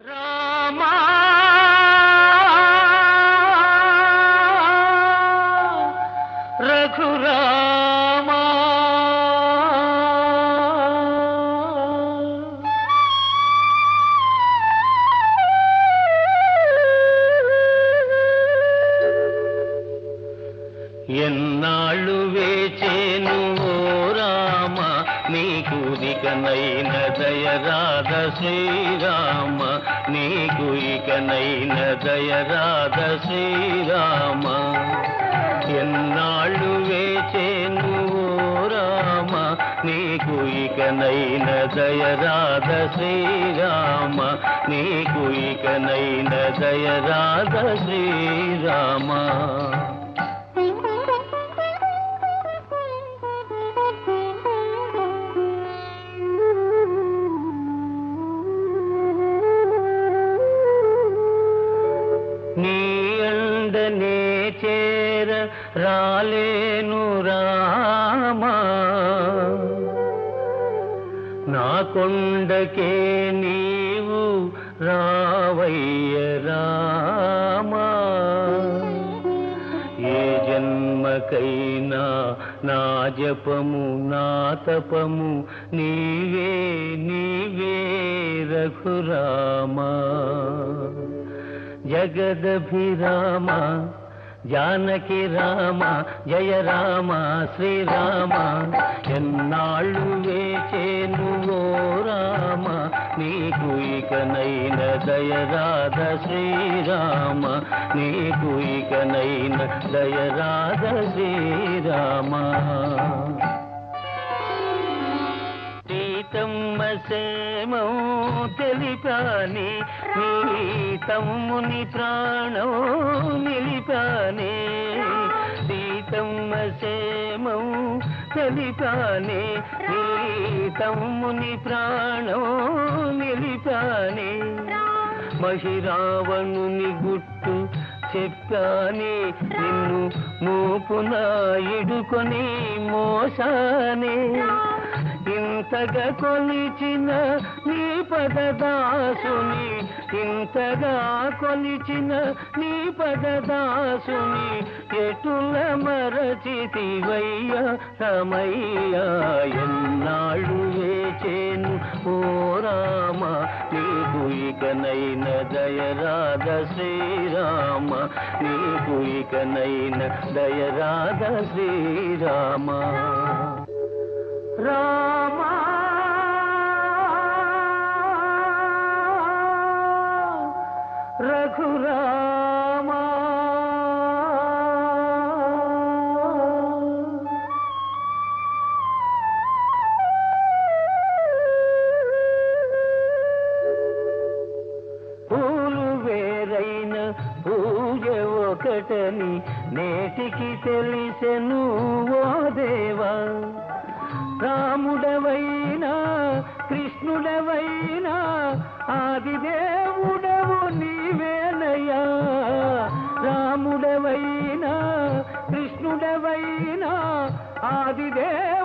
రామా రఘురామా ఎన్నాళ్ళు వేచేను ఓ రామ నీకు ఇకనైన దయరాధ శ్రీరామ నీకు ఇకనైన దయరాధ శ్రీరామ ఎన్నాళ్ళు వేచేను ఓ రామ నీకు ఇకనైన దయరాధ శ్రీరామ నీకు ఇకనైన దయరాధ శ్రీరామ నీ అండనే చేర రాలేను రామా నా కొండకే నీవు రావయ్య రామా ఏ జన్మకైనా నా జపము నా తపము నీవే నీవే రఘురామా జగదభిరామ జానకి రామ జయ రామ శ్రీరామ ఎన్నాళ్ళు వేచేను ఓ రామ నీకు ఇకనైన దయరాధ శ్రీరామ నీకు ఇకనైన దయరాధ శ్రీరామ సీతమ్మ సేమం తెలిపాని నీ తమ్ముని ప్రాణం నిలిపానే సీతమ్మ సేమం తెలిపానే నీ తమ్ముని ప్రాణం నిలిపానే మహిరావణుని గుట్టు చెప్పానే నిన్ను మూపున ఇడుకొని మోసానే ఇంతగా కొలిచిన నీ పదదాసుని ఇంతగా కొలిచిన నీ పదదాసుని ఎటుల మరచితివయ్య రమయ్య ఎన్నాళ్ళు వేచేను ఓ రామ నీకు ఇకనైన దయరాధ శ్రీరామ నీకు ఇకనైన దయరాధ శ్రీరామ రామా రఘురామా పూలు వేరైన పూజ ఒకటని నేటికి తెలిసెను ఓ దేవా రాముడవైనా కృష్ణుడవైనా ఆదిదేవుడవు నీవేనయ్యా రాముడవైనా కృష్ణుడవైనా ఆదిదేవుడవు